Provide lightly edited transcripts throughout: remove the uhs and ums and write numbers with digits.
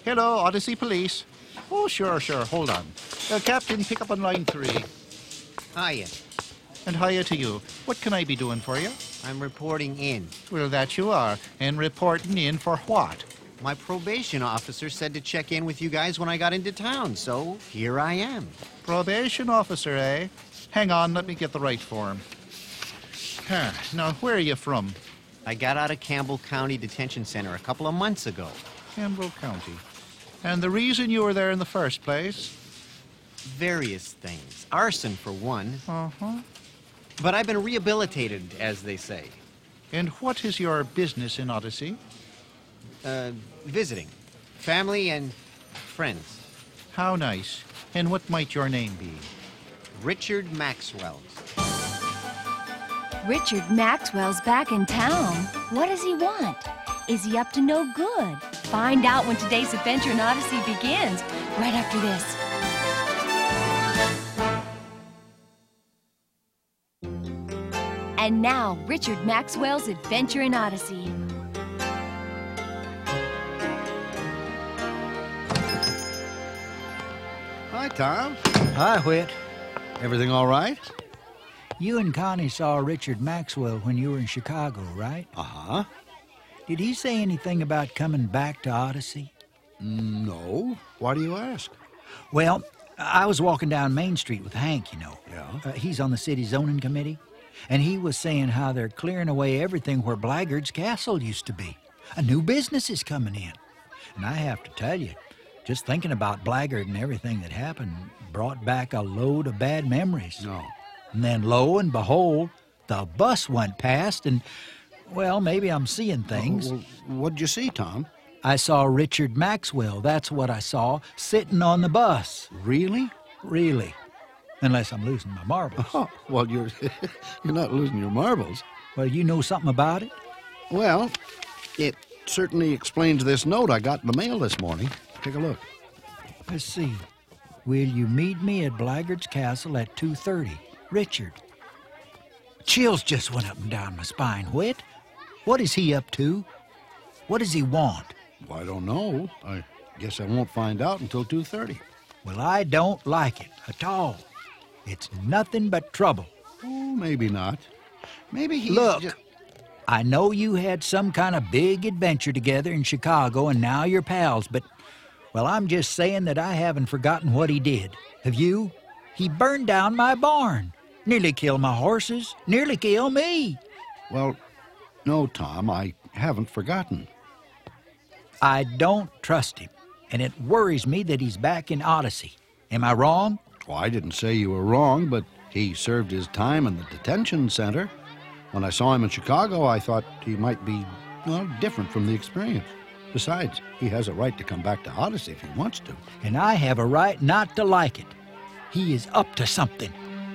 Hello, Odyssey Police. Oh, sure. Hold on. Captain, pick up on line 3. Hiya. And hiya to you. What can I be doing for you? I'm reporting in. Well, that you are. And reporting in for what? My probation officer said to check in with you guys when I got into town, so here I am. Probation officer, eh? Hang on, let me get the right form. Now, where are you from? I got out of Campbell County Detention Center a couple of months ago. Campbell County. And the reason you were there in the first place? Various things. Arson, for one. Uh-huh. But I've been rehabilitated, as they say. And what is your business in Odyssey? Visiting. Family and friends. How nice. And what might your name be? Richard Maxwell. Richard Maxwell's back in town. What does he want? Is he up to no good? Find out when today's adventure in Odyssey begins, right after this. And now, Richard Maxwell's Adventure in Odyssey. Hi, Tom. Hi, Whit. Everything all right? You and Connie saw Richard Maxwell when you were in Chicago, right? Uh-huh. Did he say anything about coming back to Odyssey? No. Why do you ask? Well, I was walking down Main Street with Hank, you know. Yeah? He's on the city zoning committee. And he was saying how they're clearing away everything where Blackguard's Castle used to be. A new business is coming in. And I have to tell you, just thinking about Blackguard and everything that happened brought back a load of bad memories. No. And then, lo and behold, the bus went past and, well, maybe I'm seeing things. Well, what'd you see, Tom? I saw Richard Maxwell, that's what I saw, sitting on the bus. Really? Really. Unless I'm losing my marbles. Oh, well, you're not losing your marbles. Well, you know something about it? Well, it certainly explains this note I got in the mail this morning. Take a look. Let's see. Will you meet me at Blackguard's Castle at 2:30? Richard. Chills just went up and down my spine. Whit, what is he up to? What does he want? Well, I don't know. I guess I won't find out until 2:30. Well, I don't like it at all. It's nothing but trouble. Oh, maybe not. Maybe he's Look, just... I know you had some kind of big adventure together in Chicago and now you're pals, but, well, I'm just saying that I haven't forgotten what he did. Have you? He burned down my barn. Nearly killed my horses. Nearly killed me. Well, no, Tom, I haven't forgotten. I don't trust him, and it worries me that he's back in Odyssey. Am I wrong? Well, I didn't say you were wrong, but he served his time in the detention center. When I saw him in Chicago, I thought he might be, well, different from the experience. Besides, he has a right to come back to Odyssey if he wants to. And I have a right not to like it. He is up to something.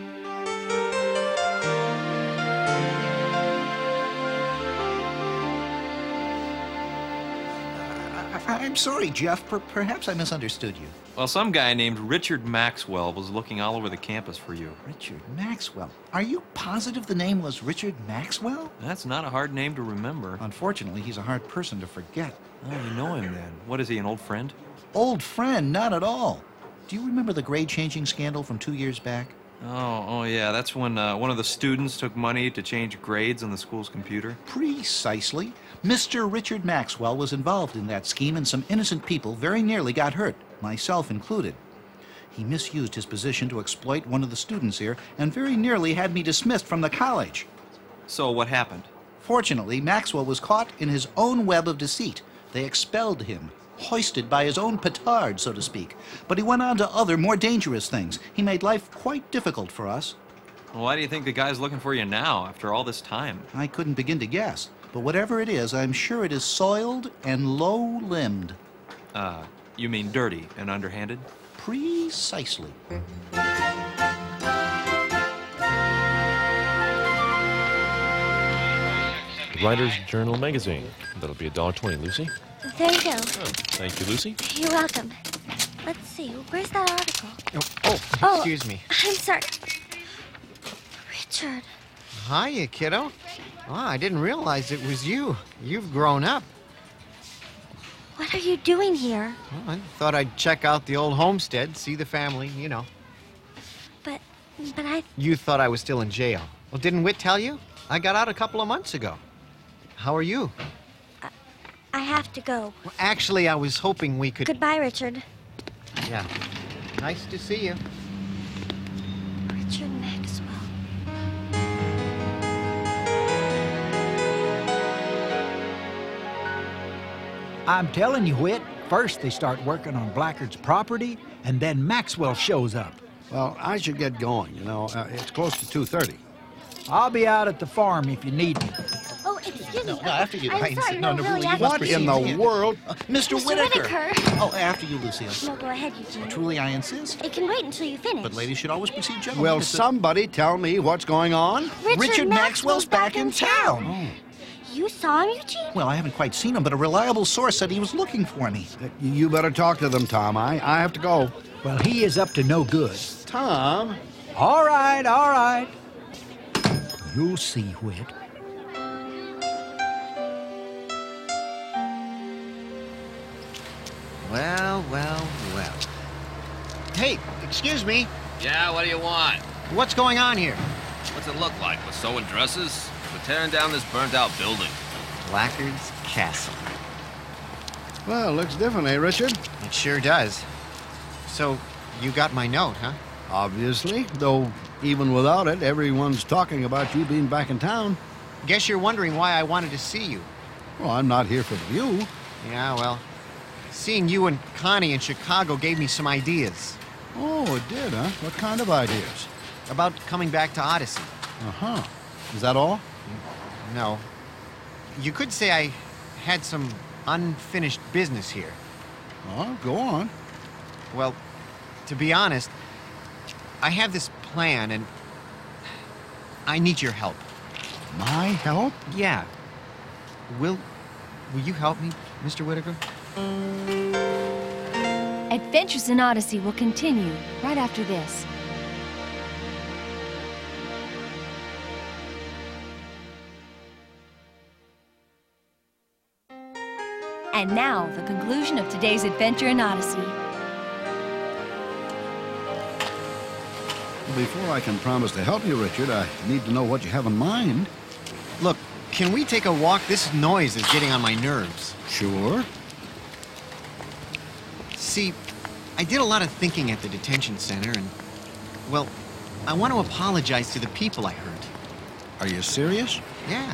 I'm sorry, Jeff. Perhaps I misunderstood you. Well, some guy named Richard Maxwell was looking all over the campus for you. Richard Maxwell. Are you positive the name was Richard Maxwell? That's not a hard name to remember. Unfortunately, he's a hard person to forget. Oh, you know him then. What is he, an old friend? Old friend, not at all. Do you remember the grade-changing scandal from 2 years back? Oh, yeah. That's when one of the students took money to change grades on the school's computer. Precisely. Mr. Richard Maxwell was involved in that scheme, and some innocent people very nearly got hurt, myself included. He misused his position to exploit one of the students here, and very nearly had me dismissed from the college. So what happened? Fortunately, Maxwell was caught in his own web of deceit. They expelled him, hoisted by his own petard, so to speak. But he went on to other, more dangerous things. He made life quite difficult for us. Well, why do you think the guy's looking for you now, after all this time? I couldn't begin to guess. But whatever it is, I'm sure it is soiled and low-limbed. You mean dirty and underhanded? Precisely. Writer's Journal magazine. That'll be $1.20, Lucy. There you go. Oh, thank you, Lucy. You're welcome. Let's see, where's that article? Oh, excuse me. I'm sorry. Richard. Hiya, kiddo. Oh, I didn't realize it was you. You've grown up. What are you doing here? Well, I thought I'd check out the old homestead, see the family, you know. But I... You thought I was still in jail. Well, didn't Whit tell you? I got out a couple of months ago. How are you? I have to go. Well, actually, I was hoping we could... Goodbye, Richard. Yeah. Nice to see you. Richard Maxwell. I'm telling you, Whit, first they start working on Blackguard's property, and then Maxwell shows up. Well, I should get going, you know. It's close to 2:30. I'll be out at the farm if you need me. Oh, excuse me. No, after you. I'm sorry, no, really, you after must What proceed. in the world? Mr. Mr. Whitaker. Whitaker. Oh, after you, Lucille. No, go ahead, Eugene. Truly, I insist. It can wait until you finish. But ladies should always precede gentlemen. Will It's a- somebody tell me what's going on? Richard Maxwell's back in town. You saw him, Eugene? Well, I haven't quite seen him, but a reliable source said he was looking for me. You better talk to them, Tom. I have to go. Well, he is up to no good. Tom? All right, all right. You'll see, Whit. Well, well, well. Hey, excuse me. Yeah, what do you want? What's going on here? What's it look like? We're sewing dresses? We're tearing down this burnt-out building. Blackguard's Castle. Well, looks different, eh, Richard? It sure does. So, you got my note, huh? Obviously, though even without it, everyone's talking about you being back in town. Guess you're wondering why I wanted to see you. Well, I'm not here for the view. Yeah, well, seeing you and Connie in Chicago gave me some ideas Oh, it did, huh? What kind of ideas? about coming back to Odyssey. Uh-huh. Is that all? No. You could say I had some unfinished business here. Oh, go on. Well, to be honest, I have this plan and I need your help. My help? Yeah. Will you help me, Mr. Whitaker? Adventures in Odyssey will continue right after this. And now, the conclusion of today's adventure in Odyssey. Before I can promise to help you, Richard, I need to know what you have in mind. Look, can we take a walk? This noise is getting on my nerves. Sure. See, I did a lot of thinking at the detention center and, well, I want to apologize to the people I hurt. Are you serious? Yeah.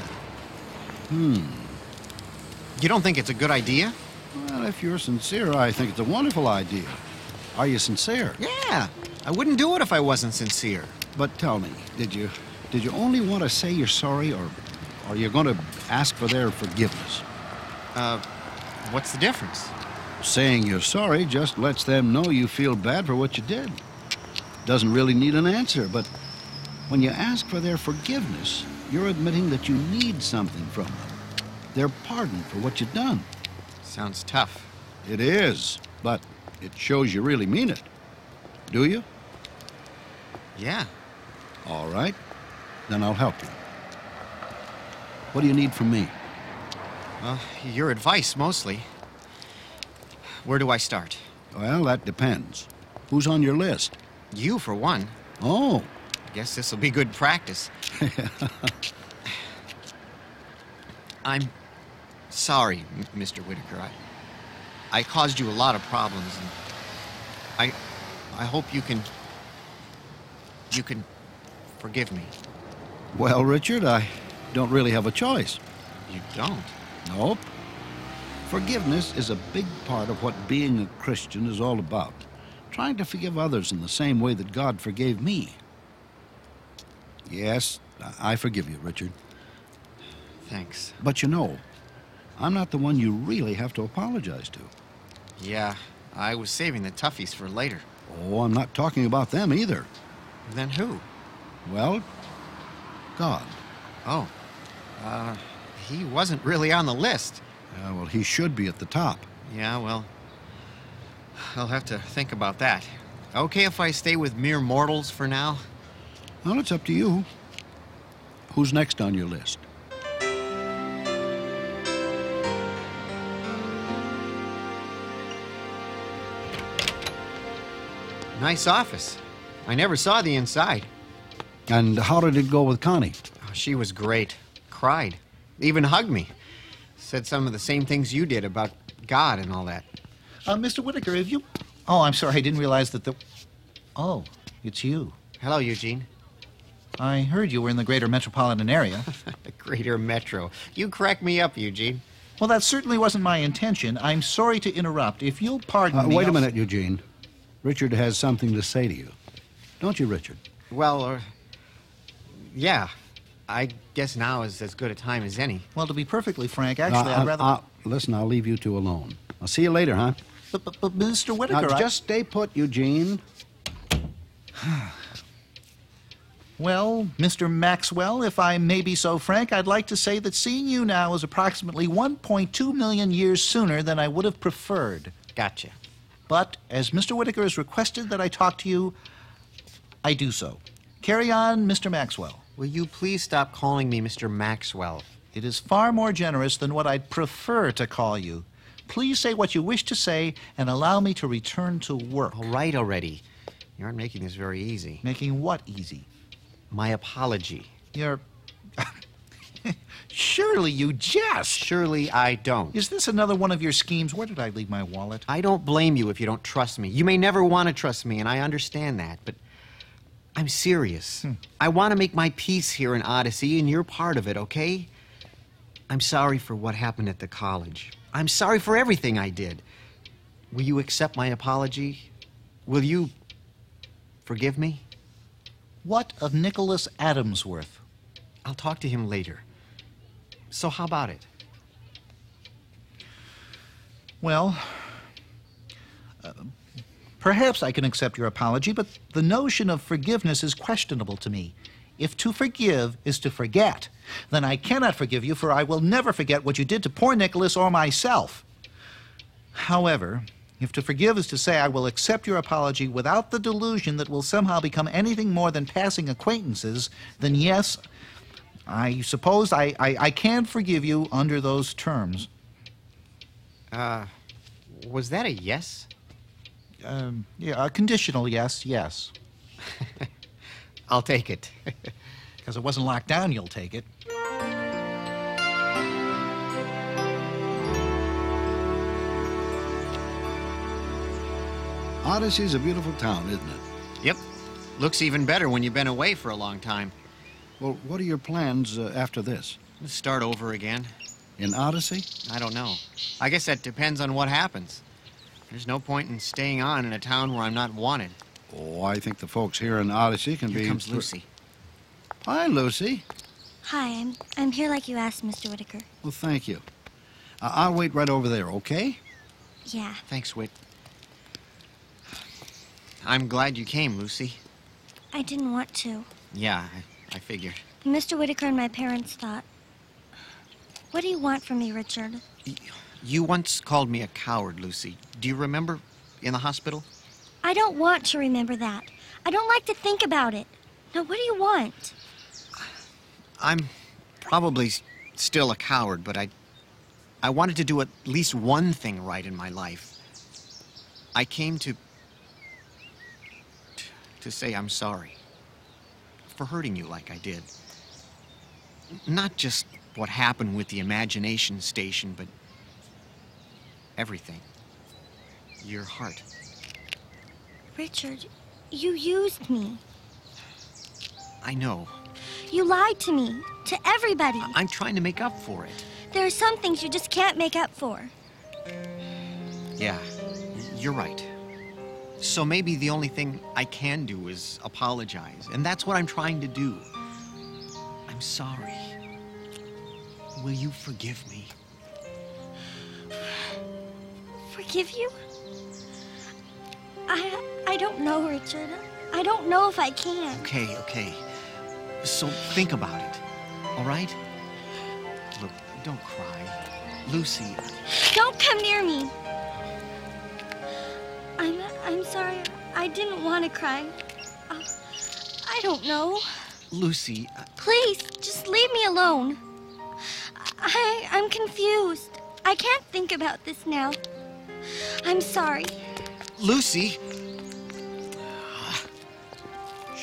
You don't think it's a good idea? Well, if you're sincere, I think it's a wonderful idea. Are you sincere? Yeah. I wouldn't do it if I wasn't sincere. But tell me, did you only want to say you're sorry, or are you going to ask for their forgiveness? What's the difference? Saying you're sorry just lets them know you feel bad for what you did. Doesn't really need an answer, but when you ask for their forgiveness, you're admitting that you need something from them. Their pardon for what you've done. Sounds tough. It is, but it shows you really mean it. Do you? Yeah. All right. Then I'll help you. What do you need from me? Well, your advice, mostly. Where do I start? Well, that depends. Who's on your list? You, for one. Oh, Guess this will be good practice. I'm sorry, Mr. Whitaker. I caused you a lot of problems, and I hope you can forgive me. well, Richard, I don't really have a choice. You don't? Nope. Forgiveness is a big part of what being a Christian is all about. Trying to forgive others in the same way that God forgave me. Yes, I forgive you, Richard. Thanks. But you know, I'm not the one you really have to apologize to. Yeah, I was saving the toughies for later. Oh, I'm not talking about them either. Then who? Well, God. Oh, he wasn't really on the list. Well, he should be at the top. Yeah, well, I'll have to think about that. Okay if I stay with mere mortals for now? Well, it's up to you. Who's next on your list? Nice office. I never saw the inside. And how did it go with Connie? Oh, she was great. Cried. Even hugged me. Said some of the same things you did about God and all that. Mr. Whitaker, have you... Oh, I'm sorry. I didn't realize that the... Oh, it's you. Hello, Eugene. I heard you were in the greater metropolitan area. The greater metro. You crack me up, Eugene. Well, that certainly wasn't my intention. I'm sorry to interrupt. If you'll pardon me... Wait a I'll- minute, Eugene. Richard has something to say to you. Don't you, Richard? Well, yeah. I guess now is as good a time as any. Well, to be perfectly frank, actually, I'd rather... Listen, I'll leave you two alone. I'll see you later, huh? But Mr. Whitaker, Now, just stay put, Eugene. Well, Mr. Maxwell, if I may be so frank, I'd like to say that seeing you now is approximately 1.2 million years sooner than I would have preferred. Gotcha. But as Mr. Whitaker has requested that I talk to you, I do so. Carry on, Mr. Maxwell. Will you please stop calling me Mr. Maxwell? It is far more generous than what I'd prefer to call you. Please say what you wish to say and allow me to return to work. All right already. You aren't making this very easy. Making what easy? My apology. You're... Surely you jest. Surely I don't. Is this another one of your schemes? Where did I leave my wallet? I don't blame you if you don't trust me. You may never want to trust me, and I understand that, but I'm serious. I want to make my peace here in Odyssey, and you're part of it, okay? I'm sorry for what happened at the college. I'm sorry for everything I did. Will you accept my apology? Will you forgive me? What of Nicholas Adamsworth? I'll talk to him later. So how about it? Well, perhaps I can accept your apology, but the notion of forgiveness is questionable to me. If to forgive is to forget, then I cannot forgive you, for I will never forget what you did to poor Nicholas or myself. However, if to forgive is to say I will accept your apology without the delusion that we'll somehow become anything more than passing acquaintances, then yes, I suppose I can forgive you under those terms. Was that a yes? Yeah, a conditional yes, yes. I'll take it. Because it wasn't locked down, you'll take it. Odyssey's a beautiful town, isn't it? Yep. Looks even better when you've been away for a long time. Well, what are your plans after this? Let's start over again. In Odyssey? I don't know. I guess that depends on what happens. There's no point in staying on in a town where I'm not wanted. Oh, I think the folks here in Odyssey can be... Here comes Lucy. Hi, Lucy. Hi, I'm here like you asked, Mr. Whitaker. Well, thank you. I'll wait right over there, okay? Yeah. Thanks, Whit. I'm glad you came, Lucy. I didn't want to. Yeah, I figured. Mr. Whitaker and my parents thought. What do you want from me, Richard? You once called me a coward, Lucy. Do you remember in the hospital? I don't want to remember that. I don't like to think about it. Now, what do you want? I'm probably still a coward, but I wanted to do at least one thing right in my life. I came to say I'm sorry for hurting you like I did. Not just what happened with the imagination station, but everything. Your heart. Richard, you used me. I know. You lied to me, to everybody. I'm trying to make up for it. There are some things you just can't make up for. Yeah, you're right. So maybe the only thing I can do is apologize, and that's what I'm trying to do. I'm sorry. Will you forgive me? Forgive you? I don't know, Richard. I don't know if I can. Okay. So think about it, all right? Look, don't cry. Lucy. Don't come near me. I'm sorry. I didn't want to cry. I don't know. Lucy. Please, just leave me alone. I'm confused. I can't think about this now. I'm sorry. Lucy.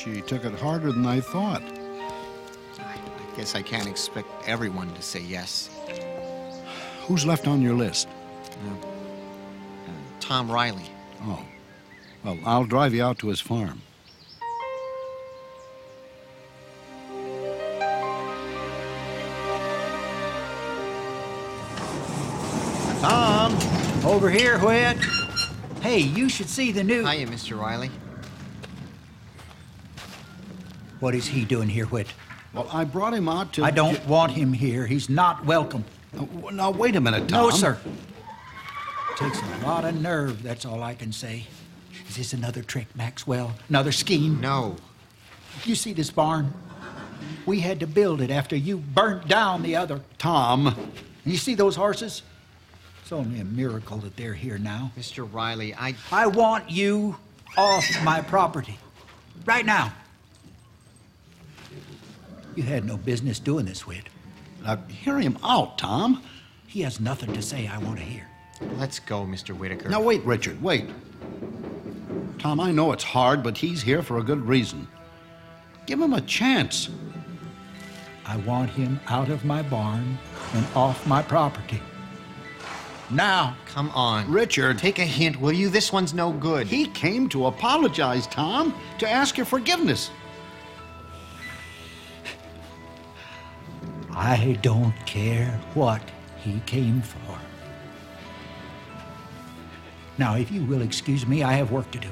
She took it harder than I thought. I guess I can't expect everyone to say yes. Who's left on your list? Tom Riley. Oh. Well, I'll drive you out to his farm. Tom! Over here, Whit. Hey, you should see the new... Hiya, Mr. Riley. What is he doing here, Whit? Well, I brought him out to... I don't want him here. He's not welcome. Now, wait a minute, Tom. No, sir. Takes a lot of nerve, that's all I can say. Is this another trick, Maxwell? Another scheme? No. You see this barn? We had to build it after you burnt down the other. Tom. You see those horses? It's only a miracle that they're here now. Mr. Riley, I want you off my property. Right now. You had no business doing this, Whit. Now, hear him out, Tom. He has nothing to say I want to hear. Let's go, Mr. Whitaker. Now, wait, Richard, wait. Tom, I know it's hard, but he's here for a good reason. Give him a chance. I want him out of my barn and off my property. Now. Come on. Richard. Take a hint, will you? This one's no good. He came to apologize, Tom, to ask your forgiveness. I don't care what he came for. Now, if you will excuse me, I have work to do.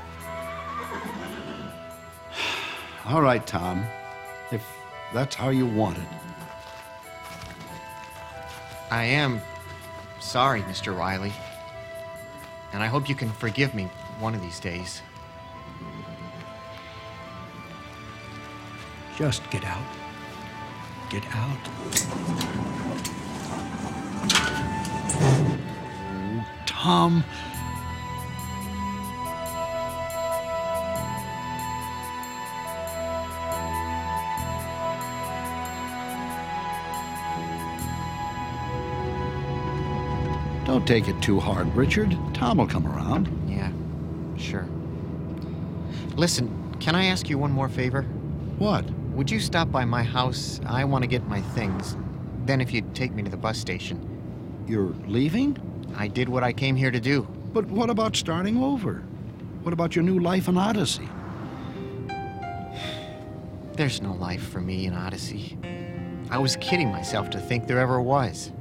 All right, Tom, if that's how you want it. I am sorry, Mr. Riley. And I hope you can forgive me one of these days. Just get out. Get out. Tom. Don't take it too hard, Richard. Tom will come around. Yeah, sure. Listen, can I ask you one more favor? What? Would you stop by my house? I want to get my things. Then if you'd take me to the bus station. You're leaving? I did what I came here to do. But what about starting over? What about your new life in Odyssey? There's no life for me in Odyssey. I was kidding myself to think there ever was.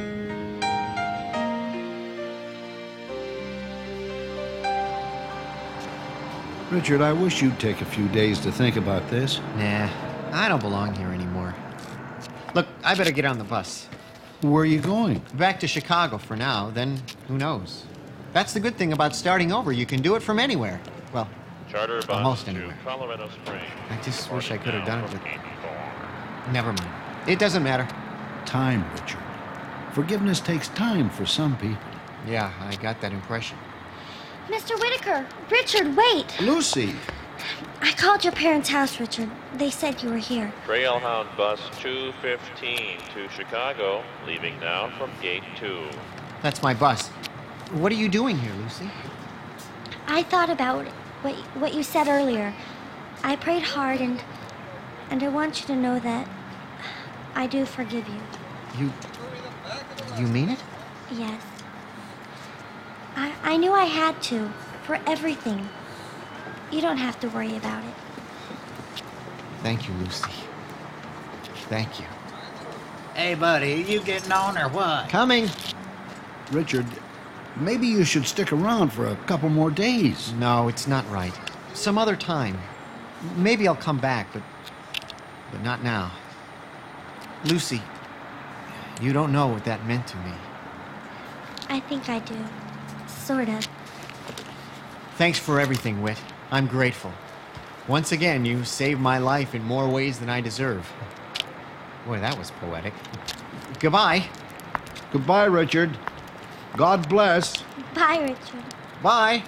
Richard, I wish you'd take a few days to think about this. Nah, I don't belong here anymore. Look, I better get on the bus. Where are you going? Back to Chicago for now, then who knows? That's the good thing about starting over. You can do it from anywhere. Well, Charter bus almost to anywhere. Colorado Springs. I just wish I could have done it with... Never mind. It doesn't matter. Time, Richard. Forgiveness takes time for some people. Yeah, I got that impression. Mr. Whitaker! Richard, wait! Lucy! I called your parents' house, Richard. They said you were here. Trailhound bus 215 to Chicago, leaving now from gate 2. That's my bus. What are you doing here, Lucy? I thought about what you said earlier. I prayed hard, and I want you to know that I do forgive you. You mean it? Yes. I knew I had to, for everything. You don't have to worry about it. Thank you, Lucy. Thank you. Hey, buddy, you getting on or what? Coming. Richard, maybe you should stick around for a couple more days. No, it's not right. Some other time. Maybe I'll come back, but not now. Lucy, you don't know what that meant to me. I think I do. Sort of. Thanks for everything, Whit. I'm grateful. Once again, you saved my life in more ways than I deserve. Boy, that was poetic. Goodbye. Goodbye, Richard. God bless. Bye, Richard. Bye.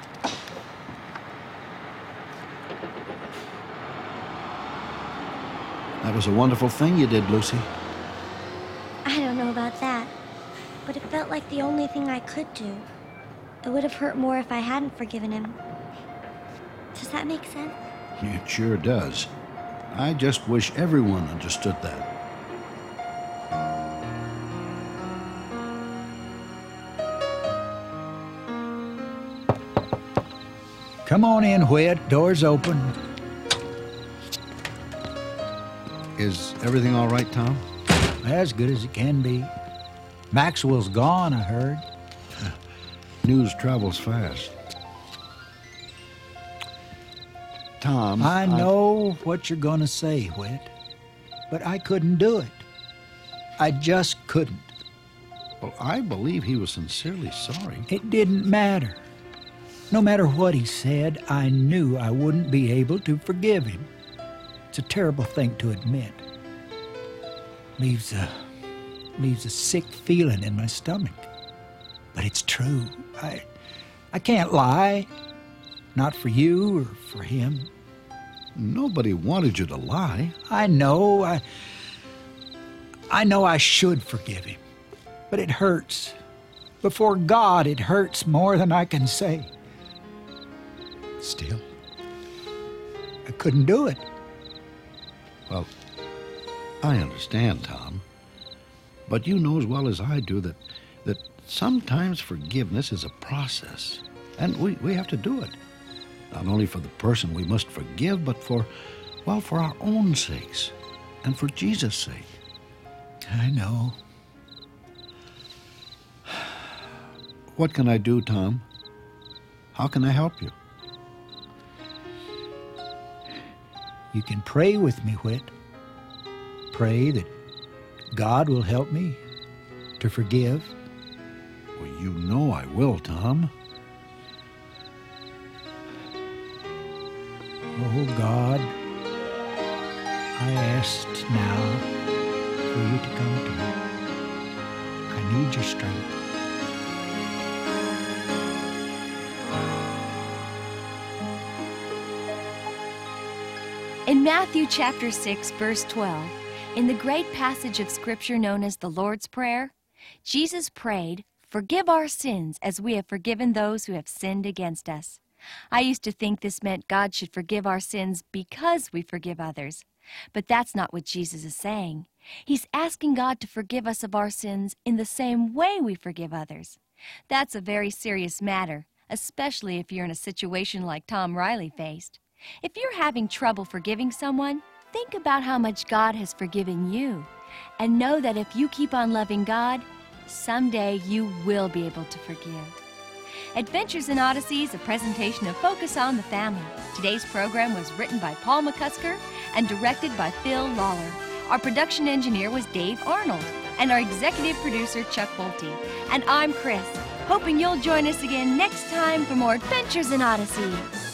That was a wonderful thing you did, Lucy. I don't know about that, but it felt like the only thing I could do. It would have hurt more if I hadn't forgiven him. Does that make sense? It sure does. I just wish everyone understood that. Come on in, Whit. Door's open. Is everything all right, Tom? As good as it can be. Maxwell's gone, I heard. News travels fast. Tom, I know what you're going to say, Whit, but I couldn't do it. I just couldn't. Well, I believe he was sincerely sorry. It didn't matter. No matter what he said, I knew I wouldn't be able to forgive him. It's a terrible thing to admit. Leaves a sick feeling in my stomach. But it's true. I can't lie. Not for you or for him. Nobody wanted you to lie. I know. I know I should forgive him. But it hurts. Before God, it hurts more than I can say. Still, I couldn't do it. Well, I understand, Tom. But you know as well as I do that sometimes forgiveness is a process. And we have to do it. Not only for the person we must forgive, but for our own sakes and for Jesus' sake. I know. What can I do, Tom? How can I help you? You can pray with me, Whit. Pray that God will help me to forgive. Well, you know I will, Tom. Oh, God, I ask now for you to come to me. I need your strength. In Matthew chapter 6, verse 12, in the great passage of Scripture known as the Lord's Prayer, Jesus prayed, "Forgive our sins as we have forgiven those who have sinned against us." I used to think this meant God should forgive our sins because we forgive others. But that's not what Jesus is saying. He's asking God to forgive us of our sins in the same way we forgive others. That's a very serious matter, especially if you're in a situation like Tom Riley faced. If you're having trouble forgiving someone, think about how much God has forgiven you. And know that if you keep on loving God, someday you will be able to forgive. Adventures in Odyssey is a presentation of Focus on the Family. Today's program was written by Paul McCusker and directed by Phil Lawler. Our production engineer was Dave Arnold, and our executive producer, Chuck Bolte. And I'm Chris, hoping you'll join us again next time for more Adventures in Odyssey.